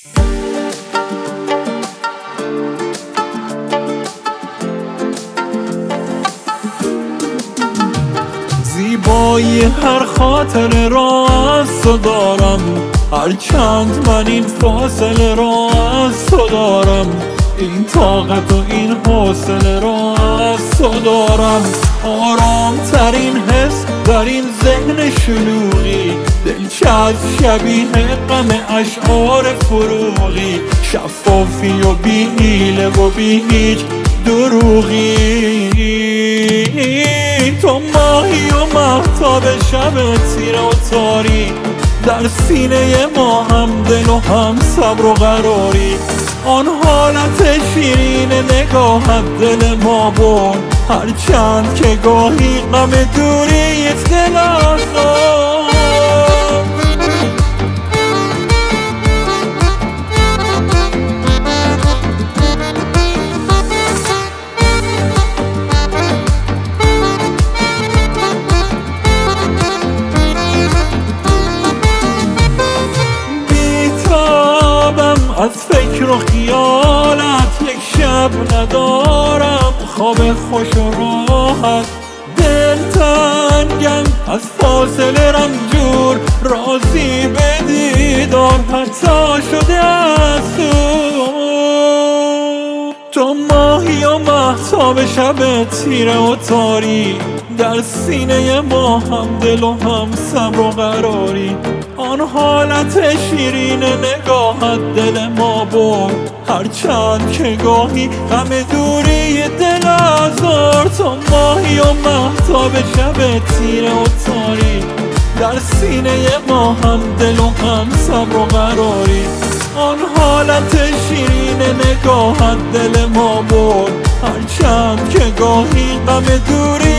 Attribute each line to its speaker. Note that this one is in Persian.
Speaker 1: زیبایی هر خاطر را از تو دارم، هرچند من این فاصله را از تو دارم، این طاقت و این حوصله را از تو دارم. آرام ترین حس در این ذهن شلوغی، دلچسب شبیه غم اشعار فروغی، شفافی و بی حیله و بی هیچ دروغی. تو ماهی و مهتاب شب تیره و تاری، در سینه ما هم دل و هم صبر و قراری. آن حالت شیرین نگاهت دل ما برد، هرچند که گاهی غم دوری دل آزاد. از فکر و خیالت یک شب ندارم، خواب خوش و راحت دلتنگم، از فاصله رنجور راضی به دیدار حتی شده از تو ماهی و مهتاب شب تیره و تاری، در سینه ما هم دل و هم صبر و قراری. آن حالت شیرین نگاهت دل ما برد، هرچند که گاهی غم دوری دل آزار. تو ماهی و مهتاب شب تیره و تاری، در سینه ما هم دل و هم صبر و قراری. آن حالت شیرین نگاهت دل ما برد، هرچند که گاهی غم دوری